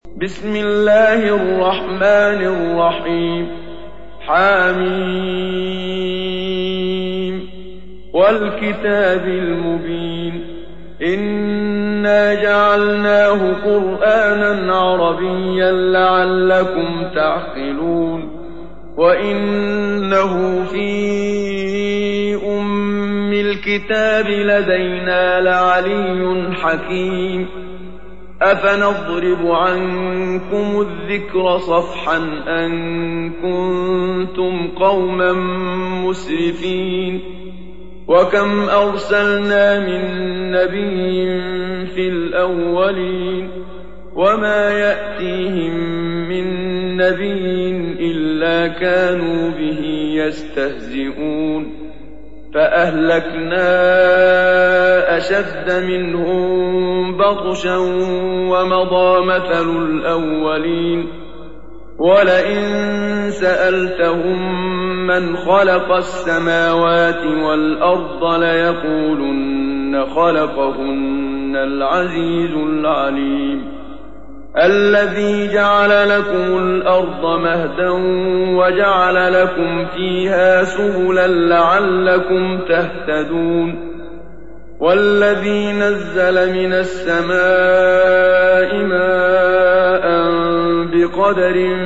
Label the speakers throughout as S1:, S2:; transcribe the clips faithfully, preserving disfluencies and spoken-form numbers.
S1: بسم الله الرحمن الرحيم حميم والكتاب المبين إنا جعلناه قرآنا عربيا لعلكم تعقلون وإنه في أم الكتاب لدينا لعلي حكيم أفنضرب عنكم الذكر صفحا أن كنتم قوما مسرفين وكم أرسلنا من نبي في الأولين وما يأتيهم من نبي إلا كانوا به يستهزئون فأهلكنا أشد منهم بطشا ومضى مثل الأولين ولئن سألتهم من خلق السماوات والأرض ليقولن خلقهن العزيز العليم الذي جعل لكم الأرض مهدا وجعل لكم فيها سبلا لعلكم تهتدون والذي نزل من السماء ماء بقدر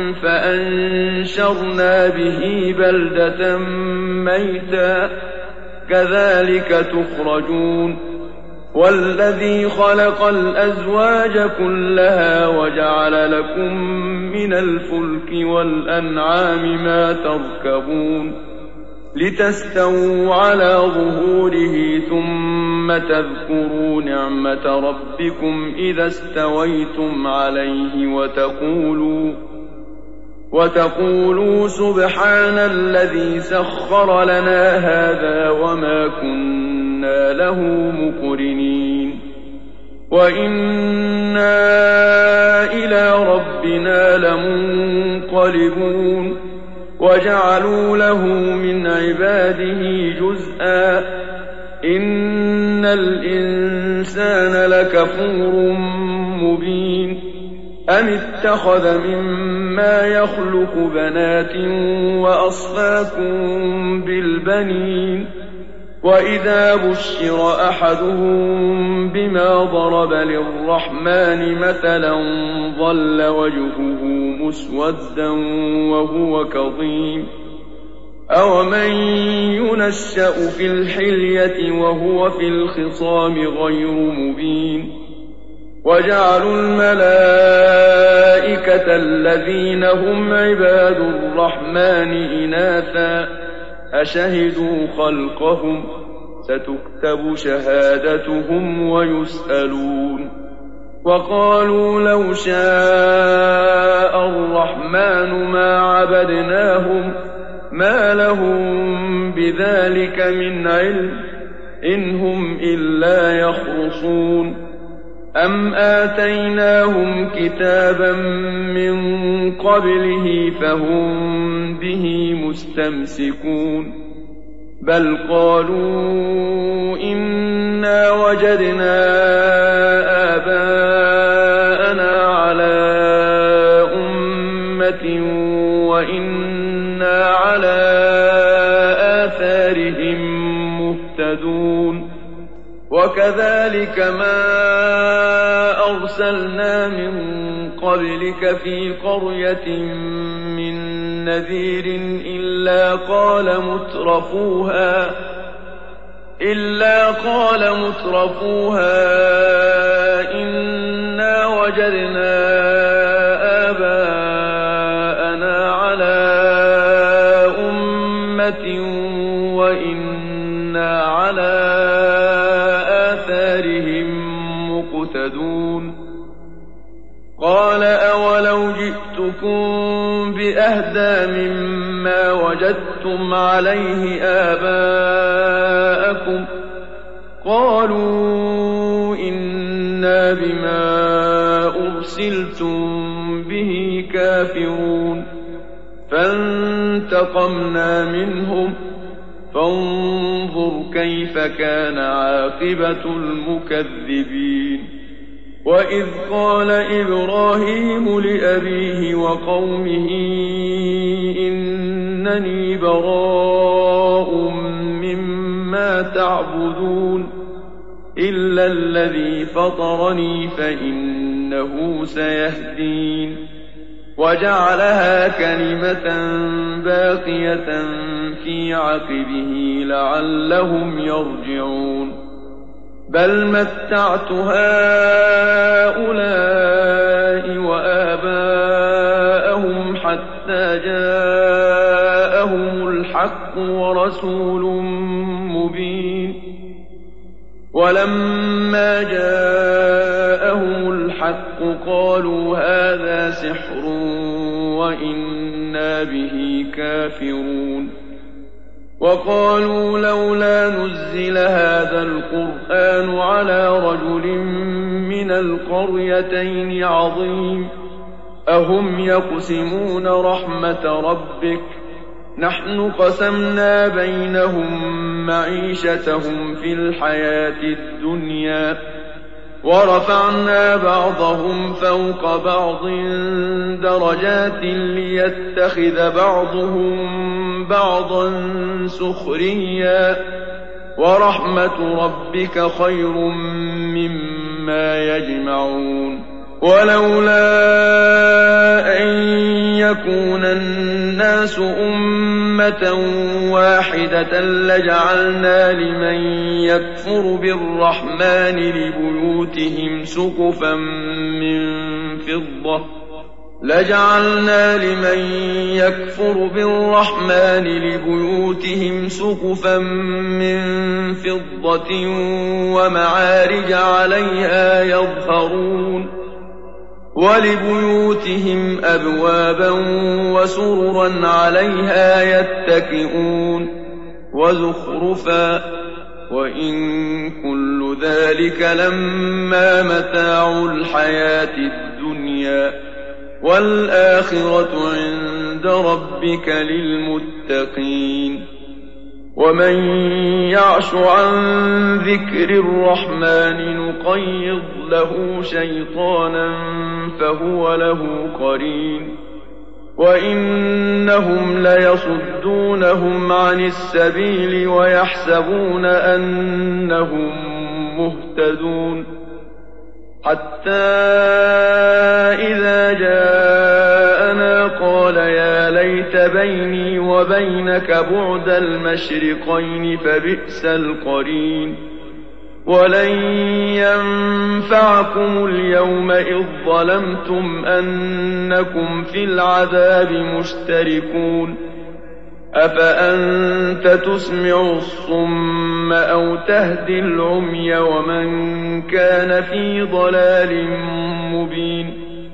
S1: فأنشرنا به بلدة ميتا كذلك تخرجون والذي خلق الأزواج كلها وجعل لكم من الفلك والأنعام ما تركبون لتستووا على ظهوره ثم تذكروا نعمة ربكم إذا استويتم عليه وتقولوا وتقولوا سبحان الذي سخر لنا هذا وما كنا له مقرنين وإنا إلى ربنا لمنقلبون وجعلوا له من عباده جزءا إن الإنسان لكفور مبين أم اتخذ مما يخلق بنات وأصفاكم بالبنين وإذا بشر أحدهم بما ضرب للرحمن مثلا ظل وجهه مسودا وهو كظيم أومن ينشأ في الحلية وهو في الخصام غير مبين وجعلوا الملائكة الذين هم عباد الرحمن إناثا أشهدوا خلقهم ستكتب شهادتهم ويسألون وقالوا لو شاء الرحمن ما عبدناهم ما لهم بذلك من علم إن هم إلا يخرصون أم آتيناهم كتابا من قبله فهم به مستمسكون بل قالوا إنا وجدنا آباءنا على أمة وإنا على آثارهم مهتدون وكذلك ما أرسلنا من قبلك في قرية من نذير إلا قال مترفوها إلا قال مترفوها إنا وجدنا آباءنا على أمة وإنا على آثارهم مقتدون قال أولو جئتكم بأهدى مما وجدتم عليه آباءكم قالوا إنا بما أرسلتم به كافرون فانتقمنا منهم فانظر كيف كان عاقبة المكذبين وإذ قال إبراهيم لأبيه وقومه إنني براء مما تعبدون إلا الذي فطرني فإنه سيهدين وجعلها كلمة باقية في عقبه لعلهم يرجعون بل متعت هؤلاء وآباءهم حتى جاءهم الحق ورسول مبين ولما جاءهم الحق قالوا هذا سحر وإنا به كافرون وقالوا لولا نزل هذا القرآن على رجل من القريتين عظيم أهم يقسمون رحمة ربك نحن قسمنا بينهم معيشتهم في الحياة الدنيا ورفعنا بعضهم فوق بعض درجات ليتخذ بعضهم بعضا سخريا ورحمة ربك خير مما يجمعون ولولا أن يكون الناس أمة واحدة لجعلنا لمن يكفر بالرحمن لبيوتهم سقفا من فضة لجعلنا لمن يكفر بالرحمن لبيوتهم سقفا من فضة ومعارج عليها يظهرون ولبيوتهم أبوابا وسررا عليها يتكئون وزخرفا وإن كل ذلك لما متاع الحياة الدنيا والآخرة عند ربك للمتقين ومن يعش عن ذكر الرحمن نقيض له شيطانا فهو له قرين وإنهم ليصدونهم عن السبيل ويحسبون أنهم مهتدون حتى إذا جاءنا قال يا ليت بيني وبينك بعد المشرقين فبئس القرين ولن ينفعكم اليوم إذ ظلمتم أنكم في العذاب مشتركون أفأنت تسمع الصم أو تهدي العمي ومن كان في ضلال مبين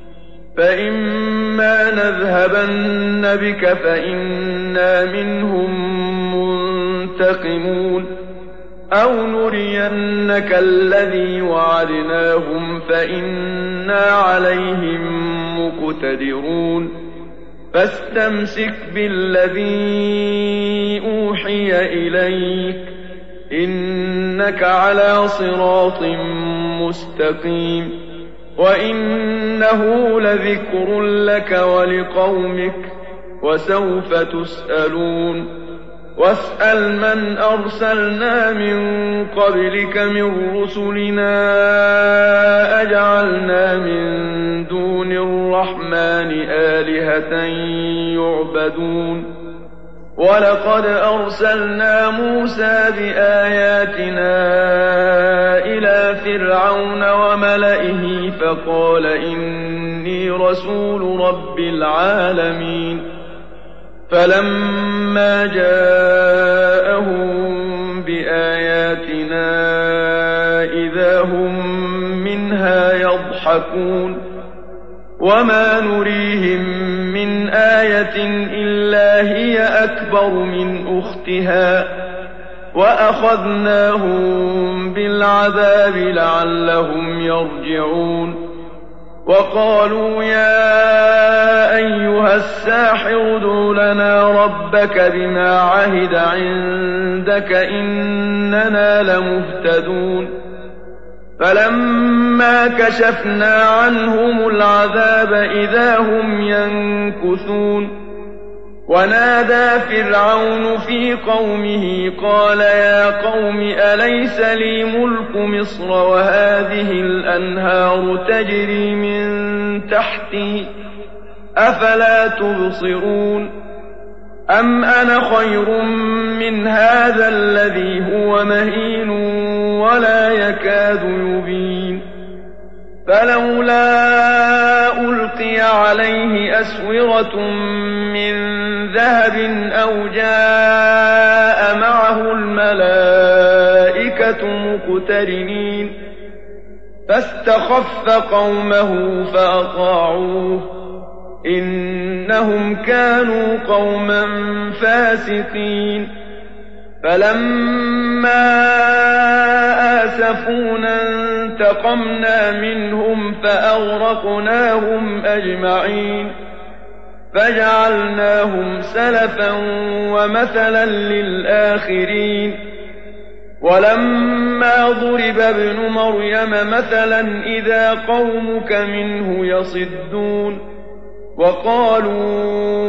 S1: فإما نذهبن بك فإنا منهم منتقمون أو نرينك الذي وعدناهم فإنا عليهم مقتدرون فاستمسك بالذي أوحي إليك إنك على صراط مستقيم وإنه لذكر لك ولقومك وسوف تسألون واسأل من أرسلنا من قبلك من رسلنا أجعلنا من دون الرحمن آلهة يعبدون ولقد أرسلنا موسى بآياتنا إلى فرعون وملئه فقال إني رسول رب العالمين فلما جاءهم بآياتنا إذا هم منها يضحكون وما نريهم من آية إلا هي أكبر من أختها وأخذناهم بالعذاب لعلهم يرجعون وقالوا يا أيها الساحر ادع لنا ربك بما عهد عندك إننا لمهتدون فلما فَلَمَّا كَشَفْنَا عَنْهُمُ الْعَذَابَ إِذَا هُمْ يَنكُثُونَ ونادى فرعون في قومه قال يا قوم أليس لي ملك مصر وهذه الأنهار تجري من تحتي أفلا تبصرون أم أنا خير من هذا الذي هو مهين ولا يكاد يبين فلولا ألقي عليه أسورة من ذهب أو جاء معه الملائكة مقترنين فاستخف قومه فأطاعوه إنهم كانوا قوما فاسقين فلما آسفونا انتقمنا منهم فأغرقناهم أجمعين فجعلناهم سلفا ومثلا للآخرين ولما ضرب ابن مريم مثلا إذا قومك منه يصدون وقالوا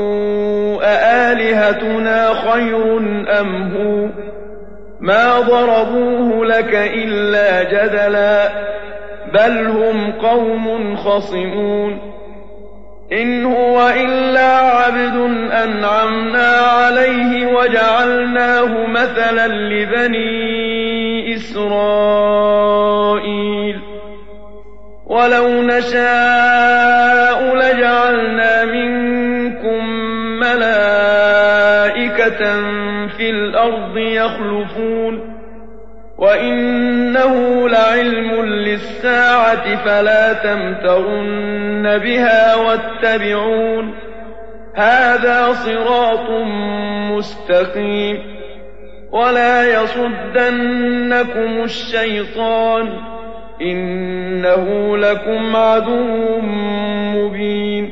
S1: أآلهتنا خير أم هو ما ضربوه لك إلا جدلا بل هم قوم خصمون إن هو إلا عبد أنعمنا عليه وجعلناه مثلا لبني إسرائيل ولو نشاء لجعلنا منكم ملائكة في الأرض يخلفون وإنه لعلم للساعة فلا تمترن بها واتبعون هذا صراط مستقيم ولا يصدنكم الشيطان إنه لكم عدو مبين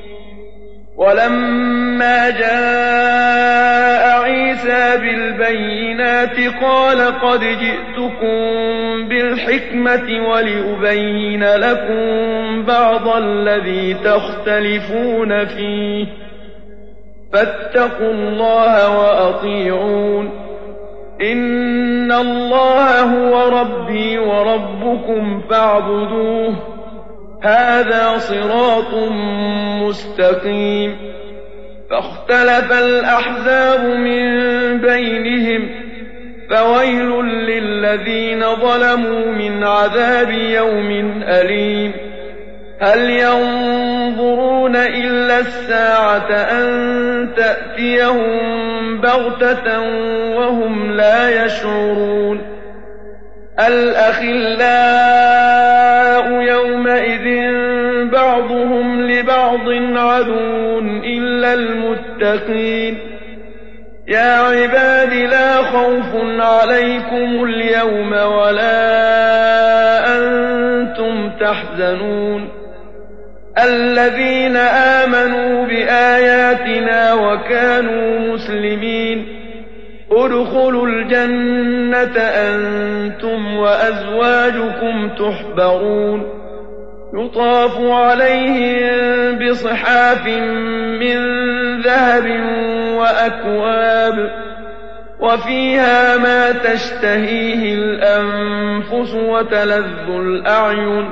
S1: ولما جاء عيسى بالبينات قال قد جئتكم بالحكمة ولأبين لكم بعض الذي تختلفون فيه فاتقوا الله وأطيعون إن الله هو ربي وربكم فاعبدوه هذا صراط مستقيم فاختلف الأحزاب من بينهم فويل للذين ظلموا من عذاب يوم أليم هل ينظرون إلا الساعة أن تأتيهم بغتة وهم لا يشعرون الأخلاء يومئذ بعضهم لبعض عدو إلا المتقين يا عباد لا خوف عليكم اليوم ولا أنتم تحزنون الذين آمنوا بآياتنا وكانوا مسلمين ادخلوا الجنة أنتم وأزواجكم تحبرون يطاف عليهم بصحاف من ذهب وأكواب وفيها ما تشتهيه الأنفس وتلذ الأعين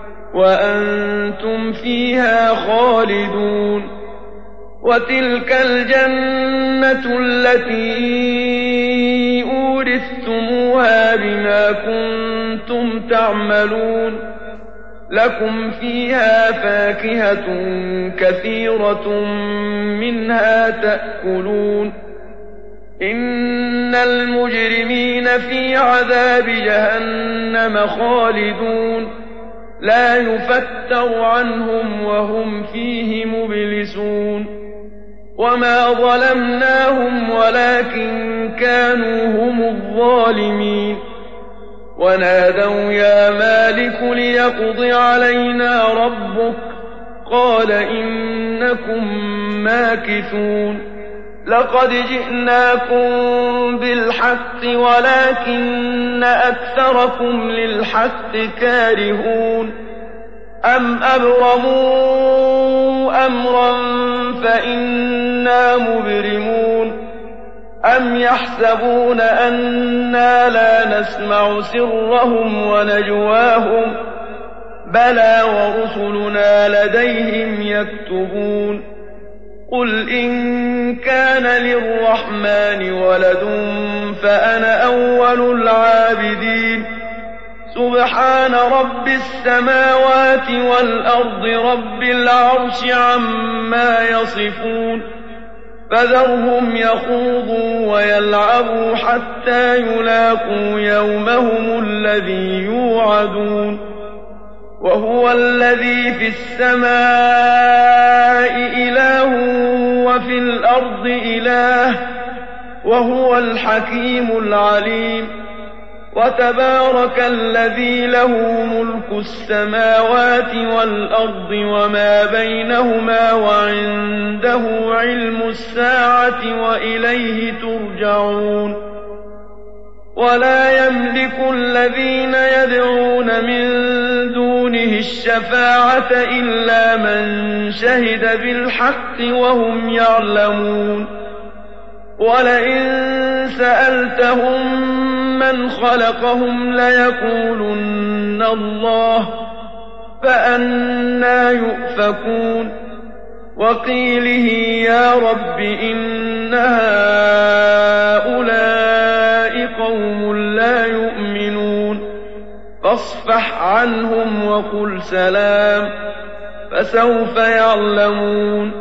S1: وأنتم فيها خالدون وتلك الجنة التي أورثتموها بما كنتم تعملون لكم فيها فاكهة كثيرة منها تأكلون إن المجرمين في عذاب جهنم خالدون لا يفتر عنهم وهم فيه مبلسون وما ظلمناهم ولكن كانوا هم الظالمين ونادوا يا مالك ليقض علينا ربك قال إنكم ماكثون لقد جئناكم بالحق ولكن أكثركم للحق كارهون أَمْ أَبْرَمُوا أَمْرًا فَإِنَّا مُبْرِمُونَ أَمْ يَحْسَبُونَ أَنَّا لَا نَسْمَعُ سِرَّهُمْ وَنَجْوَاهُم بَلَىٰ وَرُسُلُنَا لَدَيْهِمْ يَكْتُبُونَ قُلْ إِن كَانَ لِلرَّحْمَٰنِ وَلَدٌ فَأَنَا أَوَّلُ الْعَابِدِينَ سُبْحَانَ رَبِّ السَّمَاوَاتِ وَالْأَرْضِ رَبِّ الْعَرْشِ عَمَّا يَصِفُونَ فَذَرْهُمْ يَخُوضُوا وَيَلْعَبُوا حَتَّىٰ يُلَاقُوا يَوْمَهُمُ الَّذِي يُوعَدُونَ وَهُوَ الَّذِي فِي السَّمَاءِ إِلَٰهٌ وَفِي الْأَرْضِ إِلَٰهٌ وَهُوَ الْحَكِيمُ الْعَلِيمُ وَتَبَارَكَ الَّذِي لَهُ مُلْكُ السَّمَاوَاتِ وَالْأَرْضِ وَمَا بَيْنَهُمَا وَعِندَهُ عِلْمُ السَّاعَةِ وَإِلَيْهِ تُرْجَعُونَ وَلَا يَمْلِكُ الَّذِينَ يَدْعُونَ مِن دُونِهِ الشَّفَاعَةَ إِلَّا مَن شَهِدَ بِالْحَقِّ وَهُمْ يَعْلَمُونَ وَلَئِن سَأَلْتَهُم مَّنْ خَلَقَهُمْ لَيَقُولُنَّ اللَّهُ فَأَنَّىٰ يُؤْفَكُونَ وَقِيلِهِ يَا رَبِّ إِنَّ هَٰؤُلَاءِ قَوْمٌ لَّا يُؤْمِنُونَ فَاصْفَحْ عَنْهُمْ وَقُلْ سَلَامٌ فَسَوْفَ يَعْلَمُونَ